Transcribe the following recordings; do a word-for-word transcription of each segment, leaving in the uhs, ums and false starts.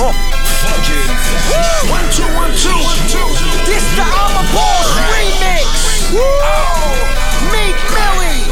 Huh. Fucking. One, two, one, two. This the I'm a Boss remix. Oh, Meek Millie.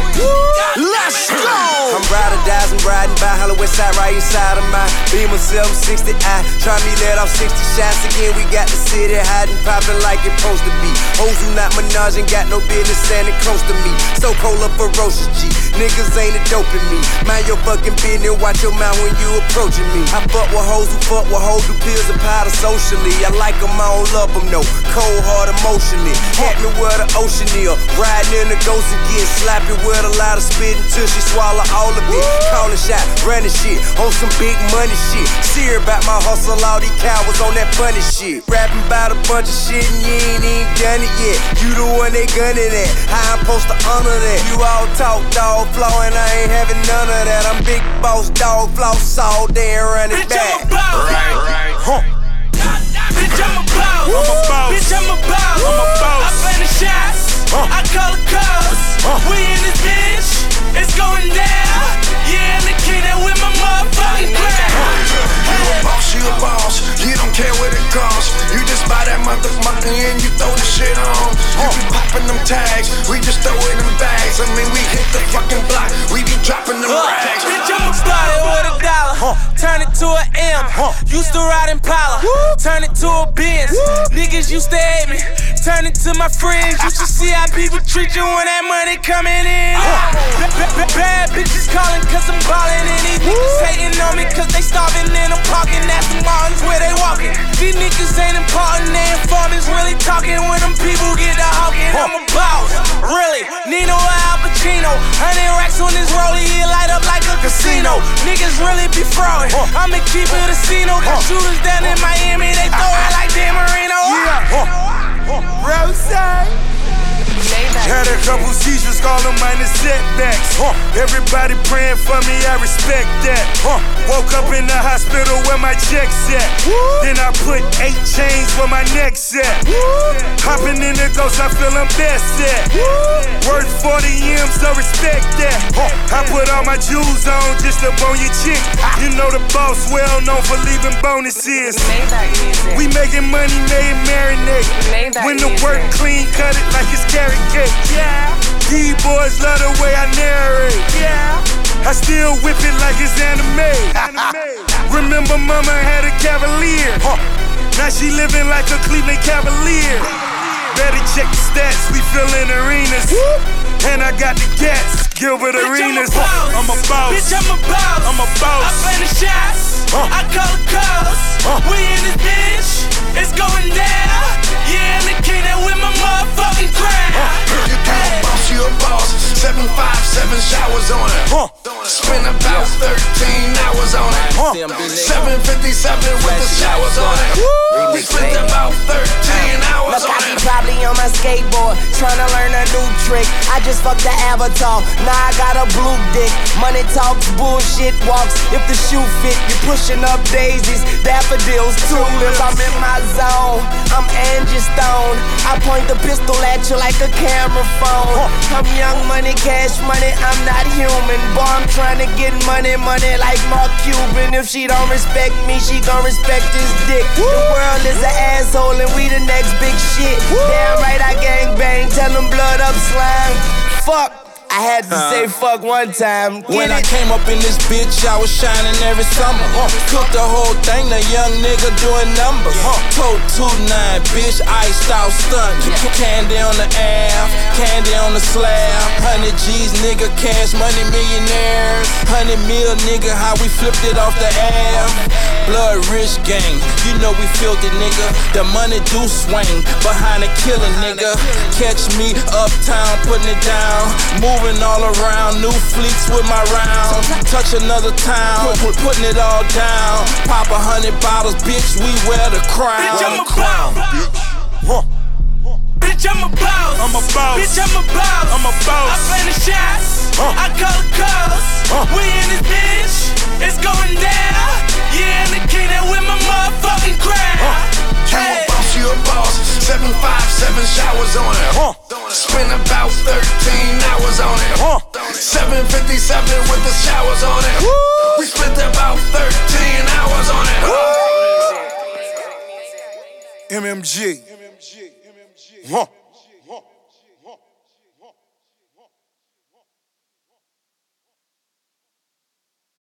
Let's go. I'm ride or dies, I'm riding by Hollow West Side, right inside of my Beamer seven sixty I. Try me let off sixty shots again. We got the city hiding, popping like it's supposed to be. Hoes who not Minaj ain't got no business standing close to me. So cold up ferocious G. Niggas ain't a dope in me. Mind your fucking business, watch your mouth when you approaching me. I fuck with hoes who fuck with hoes who pills and powder socially. I like them, I don't love them, no. Cold heart emotionally. Hit me where the ocean is. Riding in the ghost and get slappy with a lot of spit until she swallow all of it. Calling shot, running shit on some big money shit. See about my hustle, all these cowards on that funny shit. Rapping about a bunch of shit and you ain't even done it yet. You the one they gunning at. How I'm supposed to honor that? You all talk dog flow and I ain't having none of that. I'm big boss dog flow all day and run it Bitch, back. I'm a boss. Right, right. Huh. Bitch, I'm a boss. I'm a boss. Bitch, I'm a boss. I'm a boss. I play the shots. Huh. I call the calls. Huh. We in this bitch. It's going down. Yeah, and the king that with my motherfucking crown. You a boss, you a boss. You don't care what it costs. You just buy that motherfucker and you throw the shit on. You be popping them tags. We just throw it in bags. I mean, we hit the fucking block. We be dropping them rags. Bitch, I'm a started with a dollar. Huh. Turn it to an M. Huh. Used to ride Impala. Woo. Turn it to a Benz. Woo. Niggas used to hate me. Turn it to my friends. You should see how people treat you when that money coming in. Huh. Bad bitches calling cause I'm ballin'. And these niggas hating on me cause they starving and I'm parking at the Martins where they walking. These niggas ain't important, they informants really talking. When them people get to hawking, I'm a boss, really. Nino or Al Pacino, hundred racks on this rollie, it light up like a casino. Niggas really be fraudin', I'ma keep it a casino. Got shooters down in Miami, they throw it like Dan Marino. Rose. Had a couple seizures, call them minor setbacks. Huh. Everybody praying for me, I respect that. Huh. Woke up in the hospital where my check's at. Woo. Then I put eight chains where my neck's at. Woo. Hopping in the ghost, I feel I'm best at. Woo. Worth forty M's, so respect that. Huh. I put all my jewels on just to bone your chick. You know the boss well known for leaving bonuses. We making money, made marinate. When the work clean, cut it like it's carrot cake. Yeah. These boys love the way I narrate. Yeah. I still whip it like it's anime. Remember mama had a Cavalier. Huh. Now she living like a Cleveland Cavalier. Better check the stats, we fillin' arenas. Woo. And I got the gas, Gilbert Bitch, Arenas. I'm a boss. Bitch, I'm a boss. I'm a boss. I play the shots. Huh. I call the calls. Huh. We in this bitch. It's going down. Yeah, and the king that with my motherfucking crown. Huh. You a boss, you a boss. Seven five, seven showers on it. Huh. Spend about thirteen hours on it. Huh. Seven fifty-seven with the showers on it. Woo. We spent about thirteen hours Look, on I it. be probably on my skateboard, tryna learn a new trick. I just fucked the avatar, now I got a blue dick. Money talks, bullshit walks. If the shoe fit, you pushing up daisies, daffodils, tulips. I'm in my zone, I'm Angie Stone. I point the pistol at you like a camera phone. I'm young money, cash money, I'm not human. Boy, I'm trying to get money, money like Mark Cuban. If she don't respect me, she gon' respect his dick. The world is an asshole and we the next big shit. Damn right, I gang bang, tell them blood up slime. Fuck. I had to say fuck one time. Get when it? I came up in this bitch, I was shining every summer. Uh, Cooked the whole thing, the young nigga doing numbers. Uh, Tote two nine, bitch, iced out stunt. Candy on the air, candy on the slab. Hundred G's, nigga, cash money millionaires. Hundred mil, nigga, how we flipped it off the air. Blood rich gang, you know we filthy, nigga. The money do swing behind a killer, nigga. Catch me uptown, putting it down. Moving all around, new fleets with my rounds. Touch another town, putting it all down. Pop a hundred bottles, bitch, we wear the crown. Bitch, I'm a boss. Huh. Bitch, I'm a boss. I'm a boss. Bitch, I'm a boss. I'm a boss. I play the shots. Huh. I call the calls. Huh. We in this bitch. It's going down. Yeah, and the king that with my motherfucking crown. Huh. You a boss, you a boss. Seven five, seven showers on it. Huh. Spend about thirteen hours on it. Huh. Seven fifty-seven with the showers on it. Woo. We spent about thirteen hours on it. Woo. M M G. Huh.